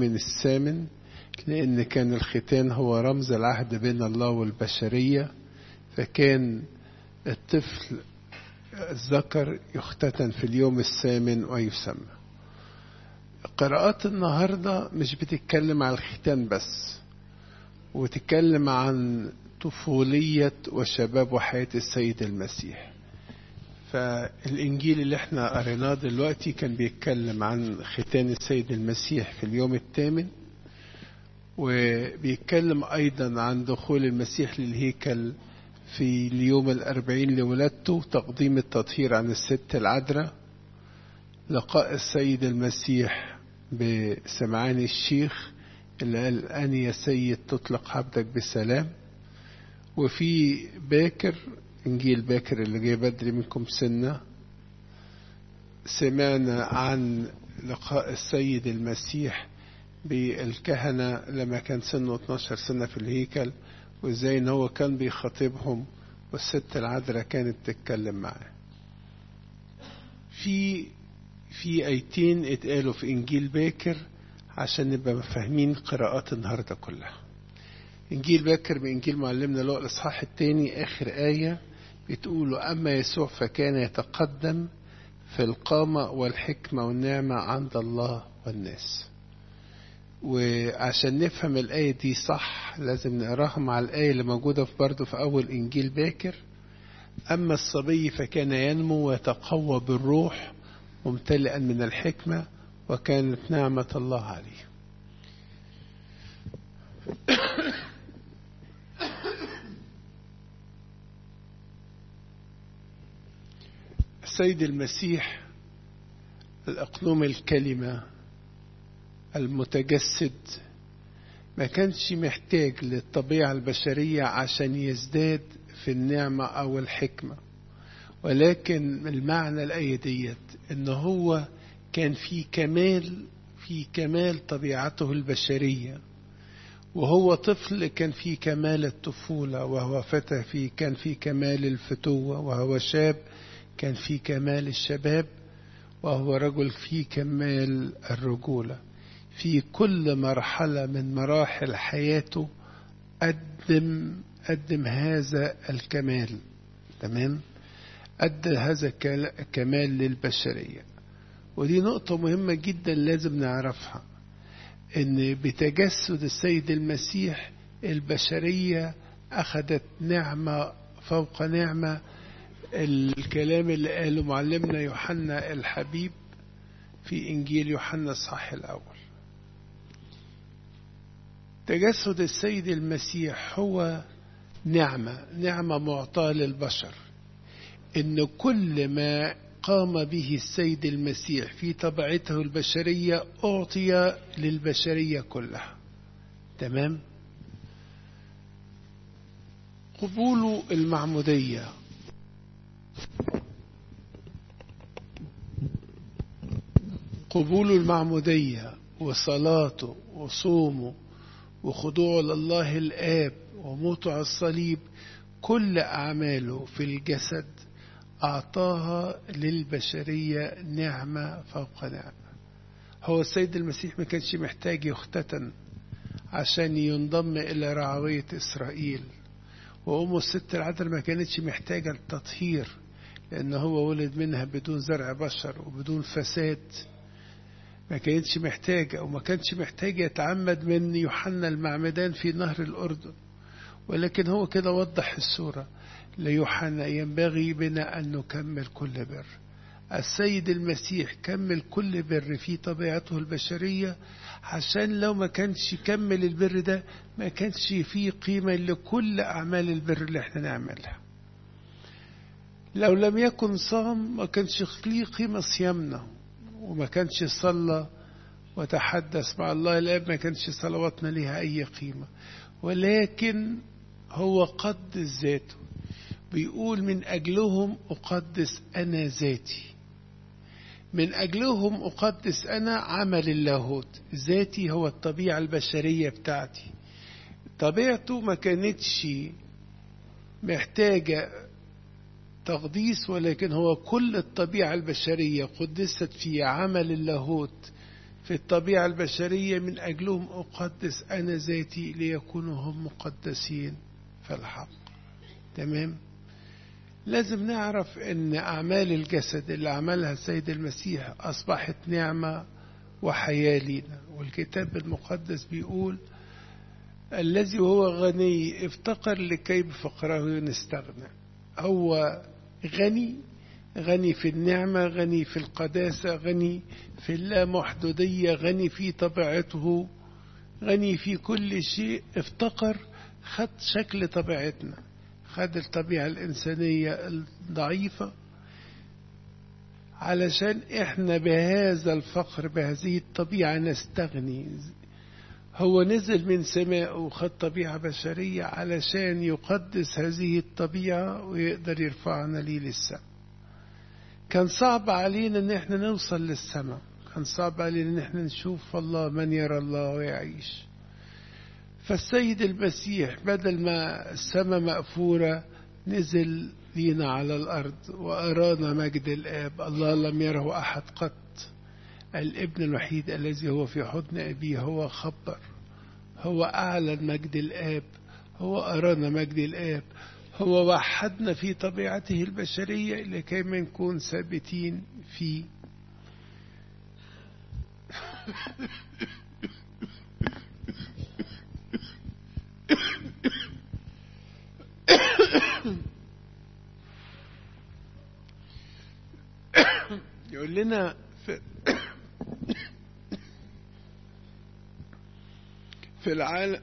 اليوم الثامن، لأن كان الختان هو رمز العهد بين الله والبشرية، فكان الطفل الذكر يختتن في اليوم الثامن ويسمى. قراءات النهاردة مش بتتكلم عن الختان بس، وتتكلم عن طفولية وشباب وحياة السيد المسيح. فالإنجيل اللي احنا قريناه دلوقتي كان بيتكلم عن ختان السيد المسيح في اليوم الثامن، وبيتكلم أيضا عن دخول المسيح للهيكل في اليوم 40 لولادته، تقديم التطهير عن الست العذراء، لقاء السيد المسيح بسمعان الشيخ اللي قال أني يا سيد تطلق عبدك بسلام. وفي باكر، إنجيل باكر اللي جاي بدري منكم سنة، سمعنا عن لقاء السيد المسيح بالكهنة لما كان سنه 12 سنة في الهيكل، وإزاي إن هو كان بيخاطبهم والست العذراء كانت تتكلم معاه. في آيتين اتقالوا في إنجيل باكر عشان نبقى فاهمين قراءات النهاردة كلها. إنجيل باكر بإنجيل معلمنا لوقا الإصحاح الثاني آخر آية بتقولوا: أما يسوع فكان يتقدم في القامة والحكمة والنعمة عند الله والناس. وعشان نفهم الآية دي صح لازم نقراها مع الآية اللي موجودة برضه في أول إنجيل باكر: أما الصبي فكان ينمو ويتقوى بالروح ممتلئا من الحكمة وكانت نعمة الله عليه. السيد المسيح الأقنوم الكلمة المتجسد ما كانش محتاج للطبيعة البشرية عشان يزداد في النعمة أو الحكمة، ولكن المعنى الآية ديت إن هو كان في كمال طبيعته البشرية، وهو طفل كان في كمال الطفولة، وهو فتى كان في كمال الفتوة، وهو شاب كان في كمال الشباب، وهو رجل في كمال الرجولة. في كل مرحلة من مراحل حياته قدم هذا الكمال. تمام؟ أدى هذا الكمال للبشرية. ودي نقطة مهمة جدا لازم نعرفها، إن بتجسد السيد المسيح البشرية أخذت نعمة فوق نعمة. الكلام اللي قاله معلمنا يوحنا الحبيب في إنجيل يوحنا الصح الأول: تجسد السيد المسيح هو نعمة معطاة للبشر، إن كل ما قام به السيد المسيح في طبيعته البشرية أعطي للبشرية كلها. تمام؟ قبول المعمودية وصلاته وصومه وخضوعه لله الآب وموته على الصليب، كل أعماله في الجسد أعطاها للبشرية نعمة فوق نعمة. هو السيد المسيح ما كانش محتاج يختتن عشان ينضم إلى رعوية إسرائيل، وأمه الست العذراء ما كانتش محتاجة التطهير لأنه هو ولد منها بدون زرع بشر وبدون فساد. ما كانتش محتاجة، وما كانش محتاج يتعمد من يوحنا المعمدان في نهر الأردن، ولكن هو كده وضح الصورة ليوحنا: ينبغي بنا أن نكمل كل بر. السيد المسيح كمل كل بر في طبيعته البشرية، عشان لو ما كانش يكمل البر ده ما كانش فيه قيمة لكل أعمال البر اللي احنا نعملها. لو لم يكن صام ما كانش ليه قيمة صيامنا، وما كانش صلى وتحدث مع الله الآب ما كانش صلواتنا لها أي قيمة. ولكن هو قدس ذاته، بيقول: من أجلهم أقدس أنا ذاتي. من أجلهم أقدس أنا عمل اللاهوت. ذاتي هو الطبيعة البشرية بتاعتي، طبيعته ما كانتش محتاجة تقديس، ولكن هو كل الطبيعة البشرية قدست في عمل اللاهوت في الطبيعة البشرية من أجلهم أقدس أنا ذاتي ليكونوا هم مقدسين في الحق. تمام. لازم نعرف أن أعمال الجسد اللي عملها السيد المسيح أصبحت نعمة وحياة لنا، والكتاب المقدس بيقول الذي هو غني افتقر لكي بفقره نستغنى. هو غني في النعمة، غني في القداسة، غني في اللامحدودية، غني في طبيعته، غني في كل شيء. افتقر، خد شكل طبيعتنا، خد الطبيعة الإنسانية الضعيفة علشان احنا بهذا الفقر بهذه الطبيعة نستغني. هو نزل من سماء وخد طبيعة بشرية علشان يقدس هذه الطبيعة ويقدر يرفعنا ليه للسماء. كان صعب علينا ان احنا نوصل للسماء، كان صعب علينا ان احنا نشوف الله، من يرى الله ويعيش. فالسيد المسيح بدل ما السماء مقفورة نزل لينا على الأرض وأرانا مجد الآب. الله لم يره أحد قط، الابن الوحيد الذي هو في حضن أبيه هو خبر، هو أعلن مجد الآب، هو أرانا مجد الآب، هو وحدنا في طبيعته البشرية لكي ما نكون ثابتين فيه. يقول لنا في العالم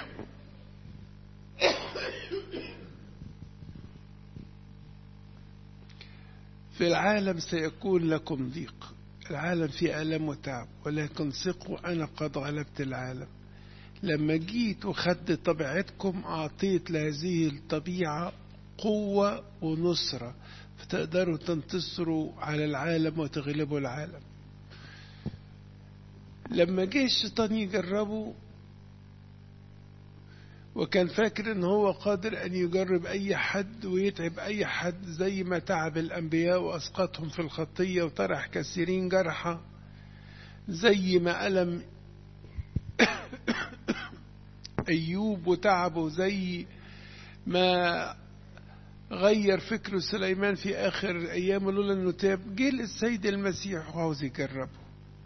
في العالم سيكون لكم ضيق، العالم فيه ألم وتعب، ولكن ثقوا أنا قد غلبت العالم. لما جيت وخدت طبيعتكم أعطيت لهذه الطبيعة قوة ونصرة، فتقدروا تنتصروا على العالم وتغلبوا العالم. لما جه الشيطان يجربه وكان فاكر ان هو قادر ان يجرب اي حد ويتعب اي حد زي ما تعب الانبياء واسقطهم في الخطية وطرح كثيرين جرحى، زي ما ألم ايوب وتعبه، زي ما غير فكر سليمان في آخر أيام لولا أنه تاب. جه السيد المسيح وعاوز يجربه،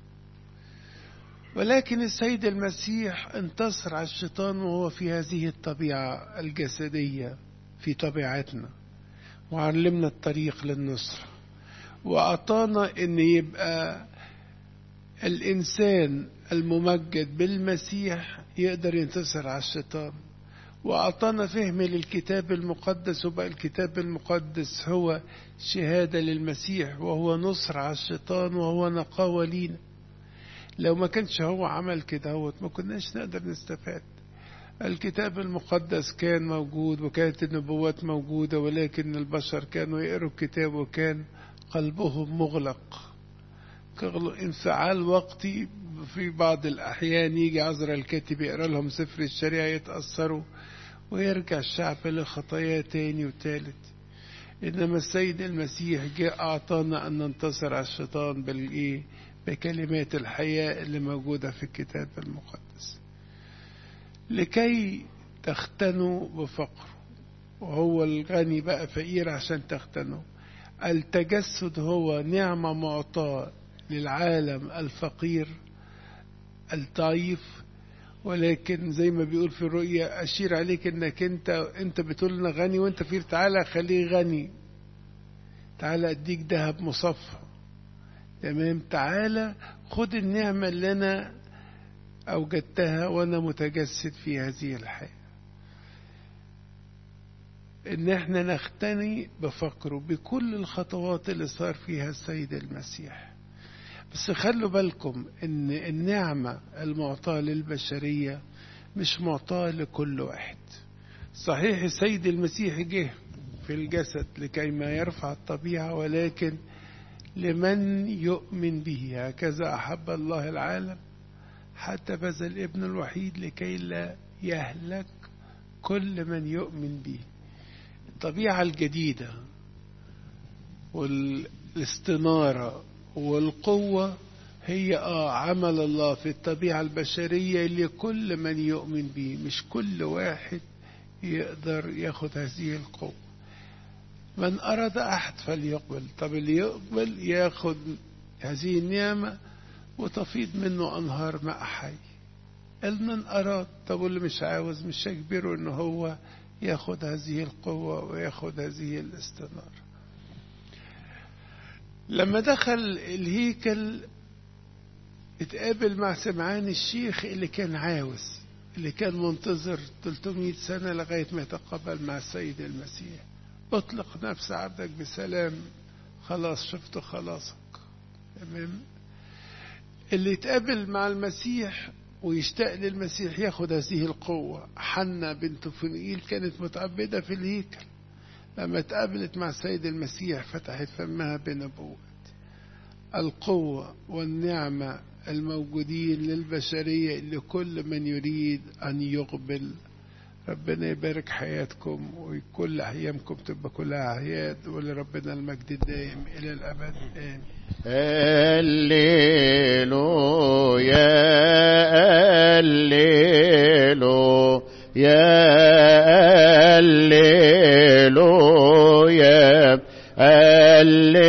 ولكن السيد المسيح انتصر على الشيطان وهو في هذه الطبيعة الجسدية في طبيعتنا، وعلمنا الطريق للنصرة، وأعطانا أن يبقى الإنسان الممجد بالمسيح يقدر ينتصر على الشيطان. وأعطانا فهم للكتاب المقدس، وبقى الكتاب المقدس هو شهادة للمسيح، وهو نصر على الشيطان، وهو نقاوة لينا. لو ما كانش هو عمل كده ما كناش نقدر نستفاد. الكتاب المقدس كان موجود وكانت النبوات موجودة، ولكن البشر كانوا يقروا الكتاب وكان قلبهم مغلق، انفعال وقتي. في بعض الأحيان يجي عذرا الكاتب يقرأ لهم سفر الشريعة يتأثروا ويرجع الشعب لخطاياه تاني وتالت. إنما السيد المسيح جاء أعطانا أن ننتصر على الشيطان بكلمات الحياة اللي موجودة في الكتاب المقدس، لكي تختنوا بفقره. وهو الغني بقى فقير عشان تختنوا. التجسد هو نعمة معطاة للعالم الفقير الضعيف، ولكن زي ما بيقول في الرؤيا أشير عليك انك انت بتقول لنا غني وانت فقير، تعالى خليه غني، تعالى اديك ذهب مصفى. تمام، تعالى خد النعمة اللي انا اوجدتها وانا متجسد في هذه الحياة. ان احنا نختني بفقره بكل الخطوات اللي صار فيها السيد المسيح. بس خلوا بالكم ان النعمة المعطاة للبشرية مش معطاة لكل واحد. صحيح السيد المسيح جه في الجسد لكي ما يرفع الطبيعة، ولكن لمن يؤمن به. هكذا أحب الله العالم حتى بذل الابن الوحيد لكي لا يهلك كل من يؤمن به. الطبيعة الجديدة والاستنارة والقوة هي عمل الله في الطبيعة البشرية لكل من يؤمن به، مش كل واحد يقدر ياخد هذه القوة. من أراد أحد فليقبل. طب اللي يقبل ياخد هذه النعمة وتفيض منه أنهار ماء حي. من أراد. طب واللي مش عاوز مش هيجبره إن هو ياخد هذه القوة وياخد هذه الاستنارة. لما دخل الهيكل اتقابل مع سمعان الشيخ اللي كان عاوز، اللي كان منتظر 300 سنة لغاية ما يتقابل مع السيد المسيح. اطلق نفس عبدك بسلام، خلاص شفت خلاصك. تمام. اللي يتقابل مع المسيح ويشتاق للمسيح ياخد هذه القوة. حنا بنت فنئيل كانت متعبدة في الهيكل، لما اتقابلت مع السيد المسيح فتحت فمها بنبوة. القوة والنعمة الموجودين للبشرية لكل من يريد أن يقبل. ربنا يبارك حياتكم وكل أيامكم تبقى كلها أعياد، ولربنا المجد الدائم إلى الأبد. آمين. هللويا هللويا هللويا هللويا